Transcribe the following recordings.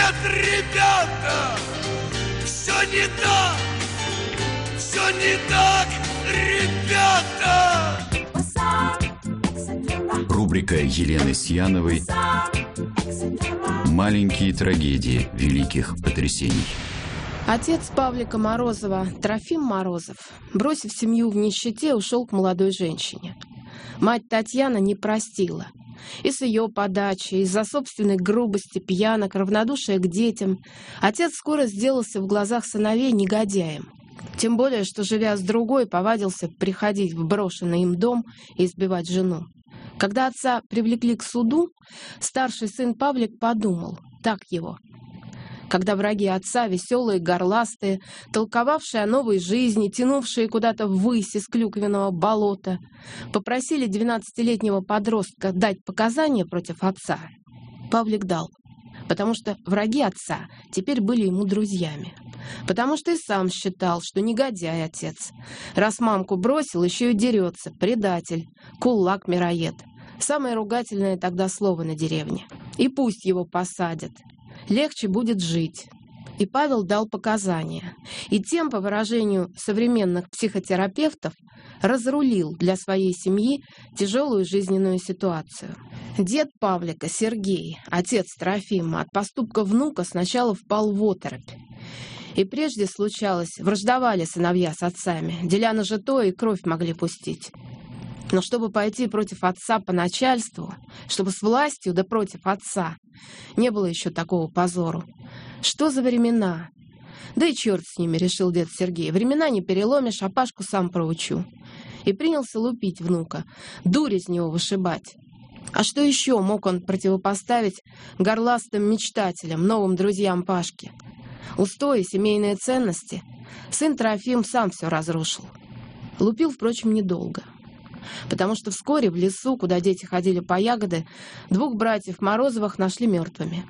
Нет, ребята, все не так, все не так, ребята. Рубрика Елены Сьяновой «Маленькие трагедии великих потрясений». Отец Павлика Морозова, Трофим Морозов, бросив семью в нищете, ушел к молодой женщине. Мать Татьяна не простила. И с ее подачи, из-за собственной грубости, пьянок, равнодушия к детям, отец скоро сделался в глазах сыновей негодяем. Тем более, что, живя с другой, повадился приходить в брошенный им дом и избивать жену. Когда отца привлекли к суду, старший сын Павлик подумал, так его. Когда враги отца, веселые, горластые, толковавшие о новой жизни, тянувшие куда-то ввысь из клюквенного болота, попросили 12-летнего подростка дать показания против отца, Павлик дал, потому что враги отца теперь были ему друзьями, потому что и сам считал, что негодяй отец. Раз мамку бросил, еще и дерется, предатель, кулак-мироед. Самое ругательное тогда слово на деревне. И пусть его посадят. Легче будет жить. И Павел дал показания. И тем, по выражению современных психотерапевтов, разрулил для своей семьи тяжелую жизненную ситуацию. Дед Павлика, Сергей, отец Трофима, от поступка внука сначала впал в оторопь. И прежде случалось, враждовали сыновья с отцами, деля нажитое и кровь могли пустить. Но чтобы пойти против отца по начальству, чтобы с властью да против отца, не было еще такого позору. Что за времена? Да и черт с ними, решил дед Сергей. Времена не переломишь, а Пашку сам проучу. И принялся лупить внука, дурь из него вышибать. А что еще мог он противопоставить горластым мечтателям, новым друзьям Пашки? Устои, семейные ценности. Сын Трофим сам все разрушил. Лупил, впрочем, недолго. Потому что вскоре в лесу, куда дети ходили по ягоды, двух братьев Морозовых нашли мертвыми.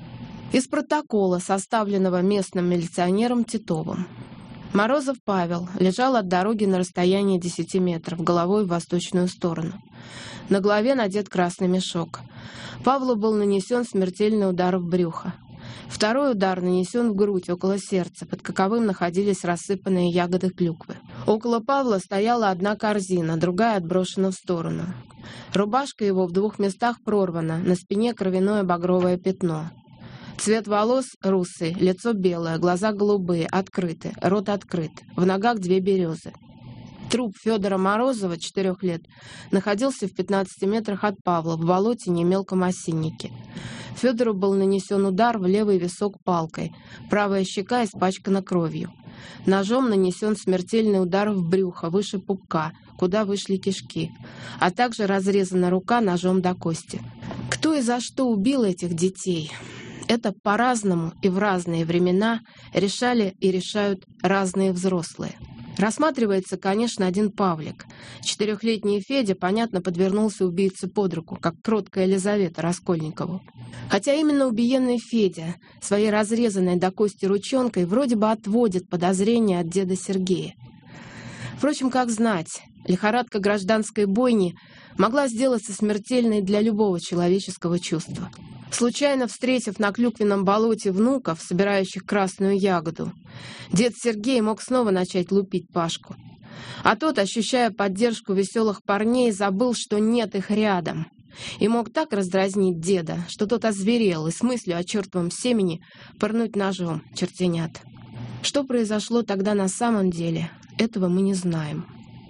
Из протокола, составленного местным милиционером Титовым. Морозов Павел лежал от дороги на расстоянии 10 метров, головой в восточную сторону. На голове надет красный мешок. Павлу был нанесен смертельный удар в брюхо. Второй удар нанесен в грудь, около сердца, под каковым находились рассыпанные ягоды клюквы. Около Павла стояла одна корзина, другая отброшена в сторону. Рубашка его в 2 местах прорвана, на спине кровяное багровое пятно. Цвет волос русый, лицо белое, глаза голубые, открыты, рот открыт, в ногах 2 березы. Труп Федора Морозова, 4 лет, находился в 15 метрах от Павла, в болоте мелком осиннике. Федору был нанесен удар в левый висок палкой, правая щека испачкана кровью. Ножом нанесен смертельный удар в брюхо, выше пупка, куда вышли кишки, а также разрезана рука ножом до кости. Кто и за что убил этих детей? Это по-разному и в разные времена решали и решают разные взрослые. Рассматривается, конечно, один Павлик. 4-летний Федя, понятно, подвернулся убийце под руку, как кроткая Елизавета Раскольникову. Хотя именно убиенный Федя своей разрезанной до кости ручонкой вроде бы отводит подозрения от деда Сергея. Впрочем, как знать, лихорадка гражданской бойни могла сделаться смертельной для любого человеческого чувства. Случайно встретив на клюквенном болоте внуков, собирающих красную ягоду, дед Сергей мог снова начать лупить Пашку. А тот, ощущая поддержку веселых парней, забыл, что нет их рядом. И мог так раздразнить деда, что тот озверел и с мыслью о чертовом семени пырнуть ножом чертенят. Что произошло тогда на самом деле, этого мы не знаем.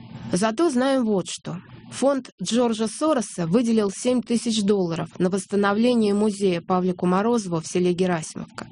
Зато знаем вот что. Фонд Джорджа Сороса выделил $7 тысяч на восстановление музея Павлику Морозову в селе Герасимовка.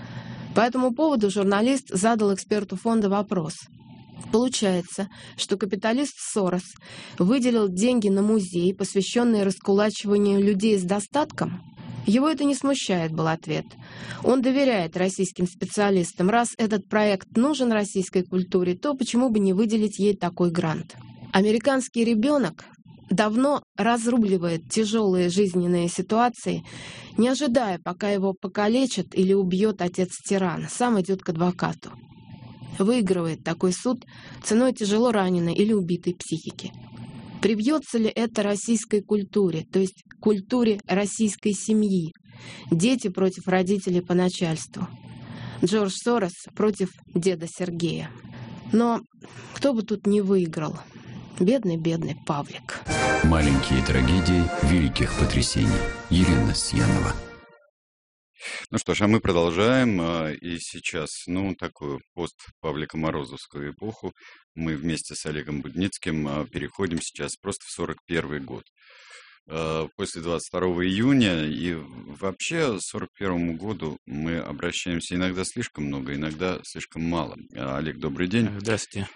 По этому поводу журналист задал эксперту фонда вопрос. Получается, что капиталист Сорос выделил деньги на музей, посвященный раскулачиванию людей с достатком? Его это не смущает, был ответ. Он доверяет российским специалистам. Раз этот проект нужен российской культуре, то почему бы не выделить ей такой грант? Американский ребенок давно разрубливает тяжелые жизненные ситуации, не ожидая, пока его покалечат или убьет отец-тиран, сам идет к адвокату. Выигрывает такой суд ценой тяжело раненой или убитой психики. Привьется ли это российской культуре, то есть культуре российской семьи, Дети против родителей по начальству. Джордж Сорос против деда Сергея. Но кто бы тут не выиграл? Бедный Павлик. Маленькие трагедии великих потрясений. Елена Сьянова. Ну что ж, а мы продолжаем. И сейчас, такую пост-Павлика Морозовскую эпоху мы вместе с Олегом Будницким переходим сейчас просто в 41 год. После 22 июня и вообще к 41 году мы обращаемся иногда слишком много, иногда слишком мало. Олег, добрый день. Здравствуйте.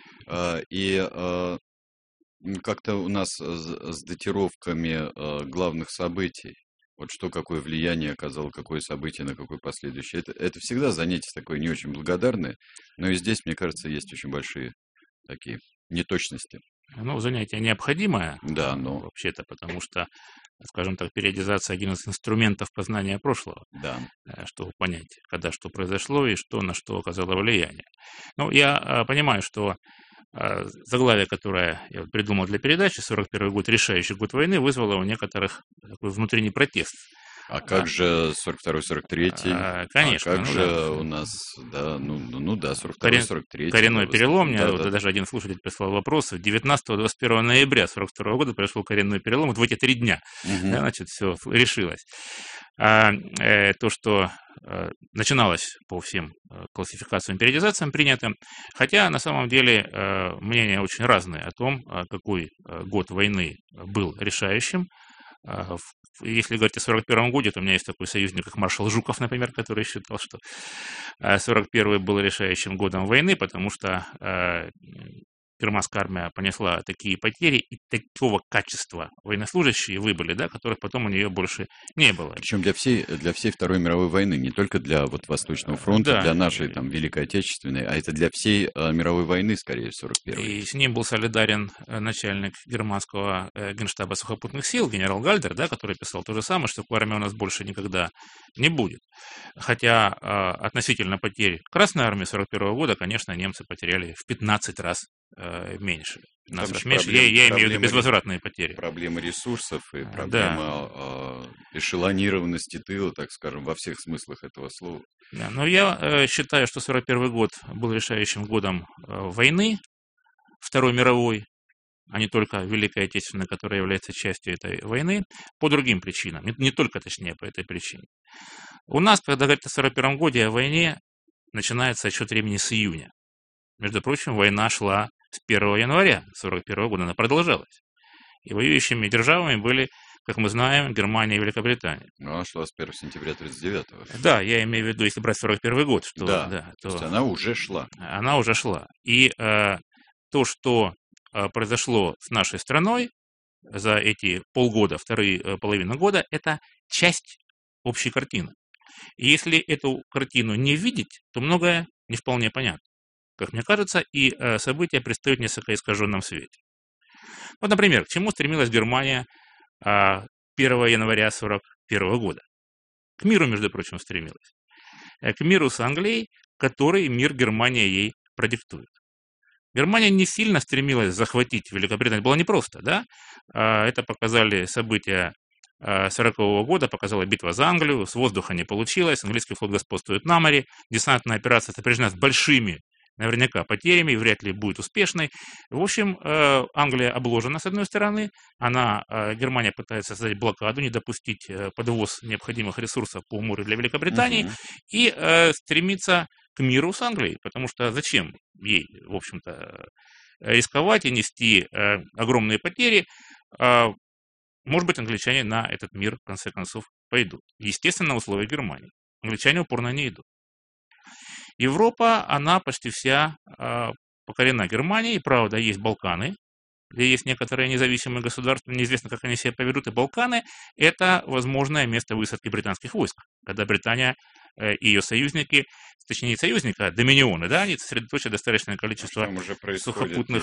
Как-то у нас с датировками главных событий, вот что какое влияние оказало, какое событие на какое последующее. Это всегда занятие такое не очень благодарное, но и здесь, мне кажется, есть очень большие такие неточности. Занятие необходимое, Да, но... вообще-то, потому что, скажем так, периодизация — один из инструментов познания прошлого, Да. чтобы понять, когда что произошло и что на что оказало влияние. Я понимаю, что заглавие, которое я придумал для передачи, 41 год, решающий год войны, вызвало у некоторых такой внутренний протест. А как же 42-43? Конечно. А как же у нас, 42-43. Коренной перелом. Мне даже один слушатель прислал вопрос. 19-21 ноября 42 года произошел коренной перелом. Вот в эти 3 дня, все решилось. То, что начиналось по всем классификациям и периодизациям принятым, хотя на самом деле мнения очень разные о том, какой год войны был решающим. Если говорить о 41 году, то у меня есть такой союзник, как маршал Жуков, например, который считал, что 41 был решающим годом войны, потому что германская армия понесла такие потери и такого качества военнослужащие выбыли, которых потом у нее больше не было. Причем для всей Второй мировой войны, не только для Восточного фронта, для нашей Великой Отечественной, а это для всей мировой войны, скорее, 41-й. И с ним был солидарен начальник германского генштаба сухопутных сил, генерал Гальдер, который писал то же самое, что такой армии у нас больше никогда не будет. Хотя относительно потерь Красной армии 41 года, конечно, немцы потеряли в 15 раз меньше. Я имею в виду безвозвратные потери. Проблемы ресурсов и проблема эшелонированности тыла, так скажем, во всех смыслах этого слова. Да, но я считаю, что 41 год был решающим годом войны, Второй мировой, а не только Великой Отечественной, которая является частью этой войны, по другим причинам. Не только, точнее, по этой причине. У нас, когда говорят о 41 годе, о войне, начинается отсчет времени с июня. Между прочим, война шла с 1 января 1941 года, она продолжалась. И воюющими державами были, как мы знаем, Германия и Великобритания. Она шла с 1 сентября 1939-го. Да, я имею в виду, если брать 41 год. Что, то есть она уже шла. Она уже шла. И то, что произошло с нашей страной за эти полгода, вторые половину года, это часть общей картины. И если эту картину не видеть, то многое не вполне понятно, как мне кажется, и события предстают в несколько искаженном свете. Вот, например, к чему стремилась Германия 1 января 1941 года? К миру, между прочим, стремилась. К миру с Англией, который мир Германия ей продиктует. Германия не сильно стремилась захватить Великобританию. Было непросто, да? Это показали события 1940 года, показала битва за Англию. С воздуха не получилось. Английский флот господствует на море. Десантная операция сопряжена с большими, наверняка, потерями, вряд ли будет успешной. В общем, Англия обложена, с одной стороны. Германия пытается создать блокаду, не допустить подвоз необходимых ресурсов по морю для Великобритании. И стремится к миру с Англией. Потому что зачем ей, в общем-то, рисковать и нести огромные потери? Может быть, англичане на этот мир, в конце концов, пойдут. Естественно, на условия Германии. Англичане упорно не идут. Европа, она почти вся покорена Германией. Правда, есть Балканы, где есть некоторые независимые государства. Неизвестно, как они себя поведут. И Балканы – это возможное место высадки британских войск. Когда Британия и ее союзники, точнее не союзники, а доминионы, они сосредоточат достаточное количество сухопутных...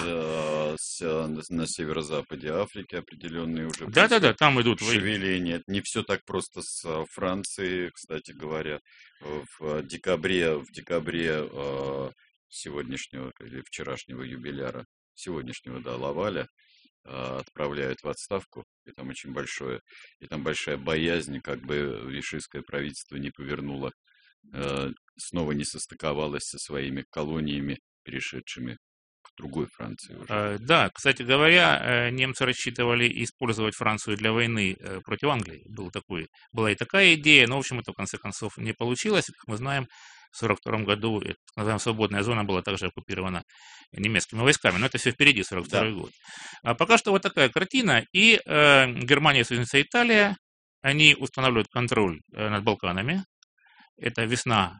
на северо-западе Африки определенные уже... Да, там идут... Шевеления. Не все так просто с Францией, кстати говоря. В декабре сегодняшнего или вчерашнего юбиляра, сегодняшнего, Лаваля, отправляют в отставку, и там очень большое, и там большая боязнь, как бы вишистское правительство не повернуло, снова не состыковалось со своими колониями, перешедшими к другой Франции уже. Да, кстати говоря, немцы рассчитывали использовать Францию для войны против Англии. Была и такая идея, но, в общем, это, в конце концов, не получилось. Как мы знаем, в 1942 году, так называемая свободная зона была также оккупирована немецкими войсками. Но это все впереди, 1942 год. А пока что вот такая картина. И Германия, союзница Италия, они устанавливают контроль над Балканами. Это весна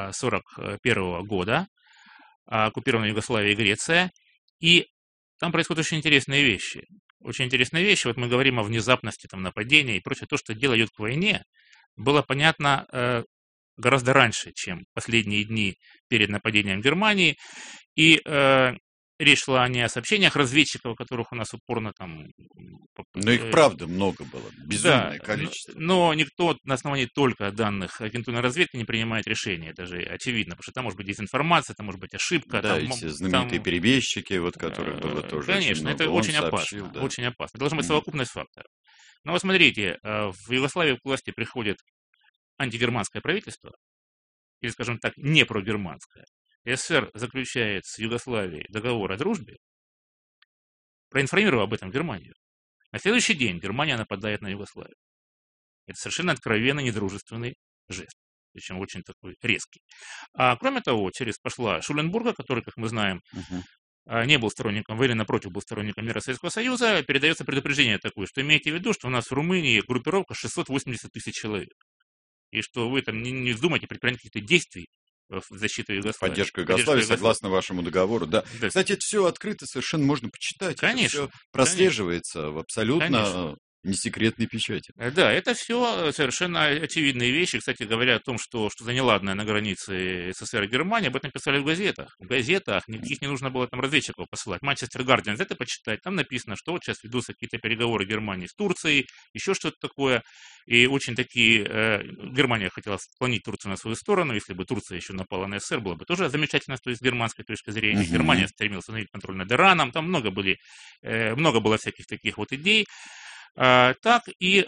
1941 года. Оккупированная Югославия и Греция. И там происходят очень интересные вещи. Очень интересные вещи. Вот мы говорим о внезапности там, нападения и прочее. То, что дело идет к войне, было понятно гораздо раньше, чем последние дни перед нападением Германии. И речь шла не о сообщениях разведчиков, которых у нас упорно там... Но их правда много было, безумное количество. Но никто на основании только данных агентурной разведки не принимает решения, это же очевидно, потому что там может быть дезинформация, там может быть ошибка. Да, эти знаменитые перебежчики, вот которых было тоже конечно, очень много. Это очень опасно, очень опасно. Должна быть совокупность факторов. Но вот смотрите, в Югославии к власти приходит антигерманское правительство, или, скажем так, не прогерманское. СССР заключает с Югославией договор о дружбе, проинформировав об этом Германию. На следующий день Германия нападает на Югославию. Это совершенно откровенно недружественный жест, причем очень такой резкий. А кроме того, пошла Шуленбурга, который, как мы знаем, не был сторонником войны, напротив, был сторонником мира Советского Союза, передается предупреждение такое, что имейте в виду, что у нас в Румынии группировка 680 тысяч человек. И что вы там не вздумайте предпринять каких-то действий в защиту Югославии. Поддержку Югославии, согласно вашему договору, да. Кстати, это все открыто, совершенно можно почитать. Конечно. Это все прослеживается в абсолютно несекретной печати. Да, это все совершенно очевидные вещи. Кстати говоря, о том, что за неладное на границе СССР и Германии, об этом писали в газетах. В газетах, никаких не нужно было там разведчиков посылать. Манчестер Гардиан, это почитать. Там написано, что вот сейчас ведутся какие-то переговоры Германии с Турцией, еще что-то такое. И очень такие... Германия хотела склонить Турцию на свою сторону. Если бы Турция еще напала на СССР, было бы тоже замечательно, то есть с германской точки зрения. Германия стремилась установить контроль над Ираном. Там много было всяких таких вот идей. Так и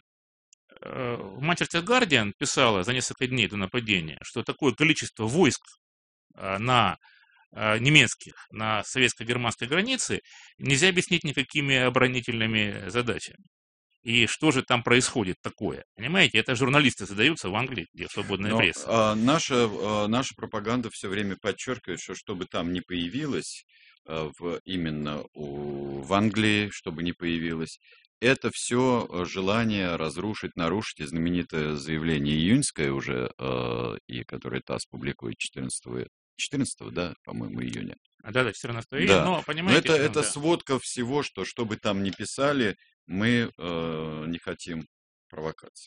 Манчестер Гардиан писала за несколько дней до нападения, что такое количество войск на немецких, на советско-германской границе нельзя объяснить никакими оборонительными задачами. И что же там происходит такое? Понимаете, это журналисты задаются в Англии, где свободная пресса. Наша пропаганда все время подчеркивает, что бы там ни появилось, именно в Англии, чтобы не появилось, это все желание разрушить, нарушить, и знаменитое заявление июньское уже, и которое ТАСС публикует 14, да, по-моему, июня. Да, 14 июня, да. Но понимаете... Но это сводка всего, что бы там ни писали, мы не хотим провокации.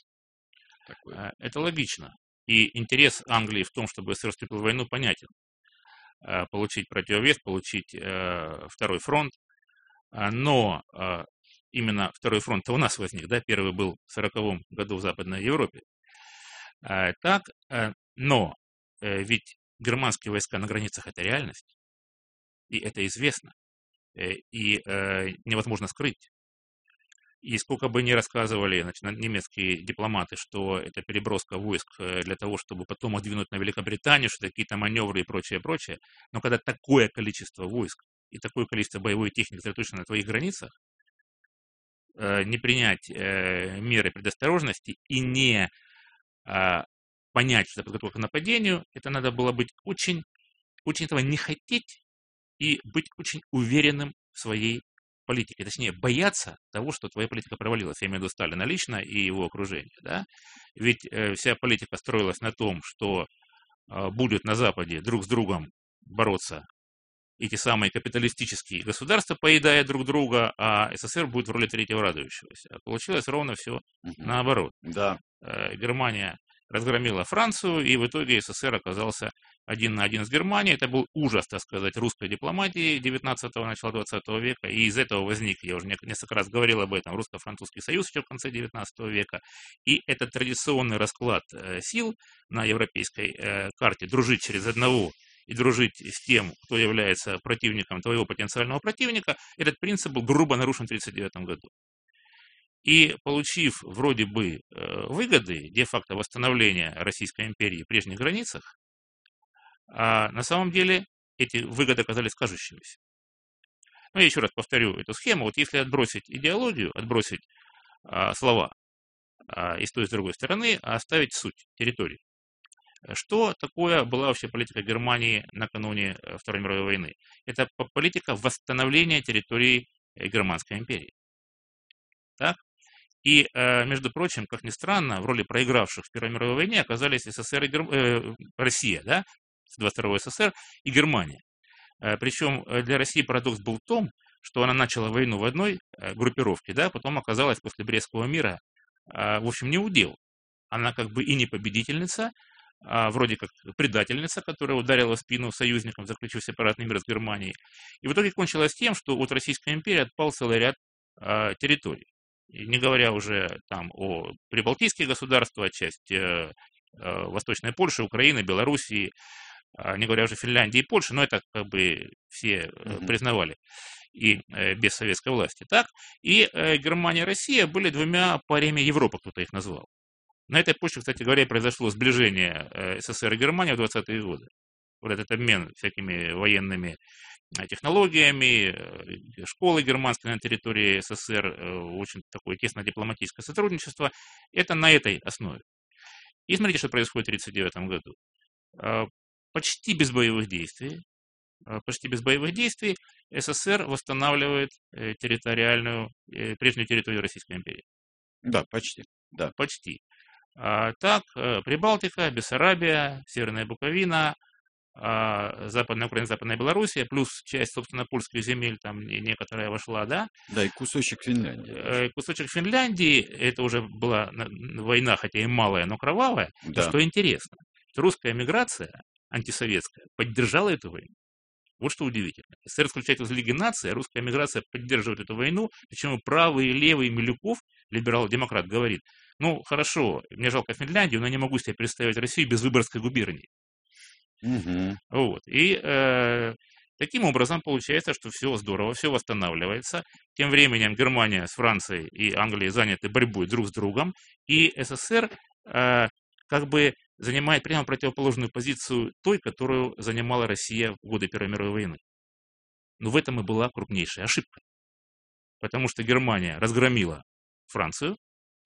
Это логично. И интерес Англии в том, чтобы СССР вступил в войну, понятен. Получить противовес, получить второй фронт. Но именно второй фронт у нас возник, да, первый был в 1940 году в Западной Европе. Но ведь германские войска на границах – это реальность, и это известно, и невозможно скрыть. И сколько бы ни рассказывали немецкие дипломаты, что это переброска войск для того, чтобы потом отдвинуть на Великобританию, что какие-то маневры и прочее, но когда такое количество войск и такое количество боевой техники сосредоточено на твоих границах, не принять меры предосторожности и не понять, что это подготовка к нападению, это надо было быть очень этого не хотеть и быть очень уверенным в своей политике. Точнее, бояться того, что твоя политика провалилась. Я имею в виду Сталина лично и его окружение. Да? Ведь вся политика строилась на том, что будут на Западе друг с другом бороться эти самые капиталистические государства, поедая друг друга, а СССР будет в роли третьего радующегося. А получилось ровно все наоборот. Да. Германия разгромила Францию, и в итоге СССР оказался один на один с Германией. Это был ужас, так сказать, русской дипломатии 19-го, начала 20 века. И из этого возник, я уже несколько раз говорил об этом, русско-французский союз еще в конце 19 века. И этот традиционный расклад сил на европейской карте, дружить через одного и дружить с тем, кто является противником твоего потенциального противника, этот принцип был грубо нарушен в 1939 году. И получив вроде бы выгоды, де-факто восстановления Российской империи в прежних границах, на самом деле эти выгоды оказались кажущимися. Но я еще раз повторю эту схему. Вот если отбросить идеологию, отбросить слова и с той и с другой стороны, а оставить суть, территории. Что такое была вообще политика Германии накануне Второй мировой войны? Это политика восстановления территории Германской империи. Так? И, между прочим, как ни странно, в роли проигравших в Первой мировой войне оказались СССР и Россия, да? 22-й СССР и Германия. Причем для России парадокс был в том, что она начала войну в одной группировке, да, потом оказалась после Брестского мира, в общем, не удел. Она как бы и не победительница, а вроде как предательница, которая ударила в спину союзникам, заключив сепаратный мир с Германией. И в итоге кончилось тем, что от Российской империи отпал целый ряд территорий. И не говоря уже там о прибалтийских государствах, часть Восточной Польши, Украины, Белоруссии, не говоря уже о Финляндии и Польше, но это как бы все признавали и без советской власти. Так? И Германия и Россия были двумя парями Европы, кто-то их назвал. На этой почве, кстати говоря, произошло сближение СССР и Германии в 20-е годы. Вот этот обмен всякими военными технологиями, школы германской на территории СССР, очень такое тесное дипломатическое сотрудничество, это на этой основе. И смотрите, что происходит в 1939 году. Почти без боевых действий СССР восстанавливает прежнюю территорию Российской империи. Да, почти. Да. Почти. Так, Прибалтика, Бессарабия, Северная Буковина, Западная Украина, Западная Белоруссия, плюс часть, собственно, польских земель, там некоторая вошла, да? Да, и кусочек Финляндии. Кусочек Финляндии, это уже была война, хотя и малая, но кровавая. Да. Но что интересно, русская эмиграция антисоветская поддержала эту войну. Вот что удивительно. СССР исключает из Лиги наций, а русская эмиграция поддерживает эту войну, причем правый и левый Милюков, либерал-демократ, говорит, ну, хорошо, мне жалко Финляндию, но я не могу себе представить Россию без Выборгской губернии. Угу. Вот. И таким образом получается, что все здорово, все восстанавливается. Тем временем Германия с Францией и Англией заняты борьбой друг с другом, и СССР как бы занимает прямо противоположную позицию той, которую занимала Россия в годы Первой мировой войны. Но в этом и была крупнейшая ошибка. Потому что Германия разгромила Францию,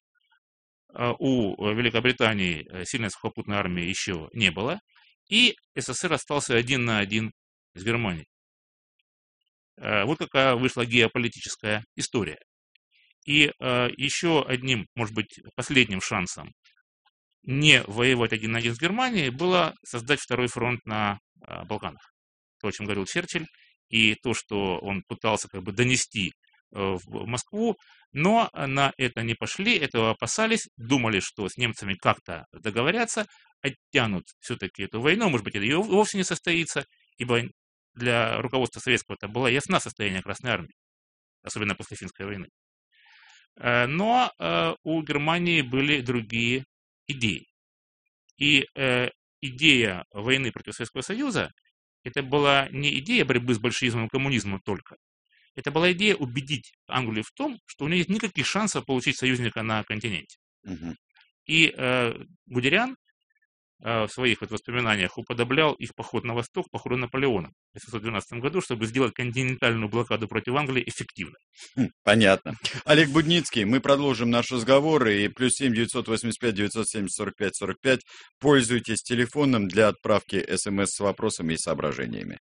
у Великобритании сильной сухопутной армии еще не было, и СССР остался один на один с Германией. Вот какая вышла геополитическая история. И еще одним, может быть, последним шансом не воевать один на один с Германией было создать второй фронт на Балканах. То, о чем говорил Черчилль, и то, что он пытался как бы донести в Москву, но на это не пошли, этого опасались, думали, что с немцами как-то договорятся, оттянут все-таки эту войну, может быть, это и вовсе не состоится, ибо для руководства советского это было ясно состояние Красной Армии, особенно после Финской войны. Но у Германии были другие идеи. И идея войны против Советского Союза, это была не идея борьбы с большевизмом и коммунизмом только. Это была идея убедить Англию в том, что у нее нет никаких шансов получить союзника на континенте. Угу. И Гудериан в своих воспоминаниях уподоблял их поход на восток походу Наполеона в 1812 году, чтобы сделать континентальную блокаду против Англии эффективной. Понятно. Олег Будницкий, мы продолжим наш разговор. И +7 985 970 45 45. Пользуйтесь телефоном для отправки СМС с вопросами и соображениями.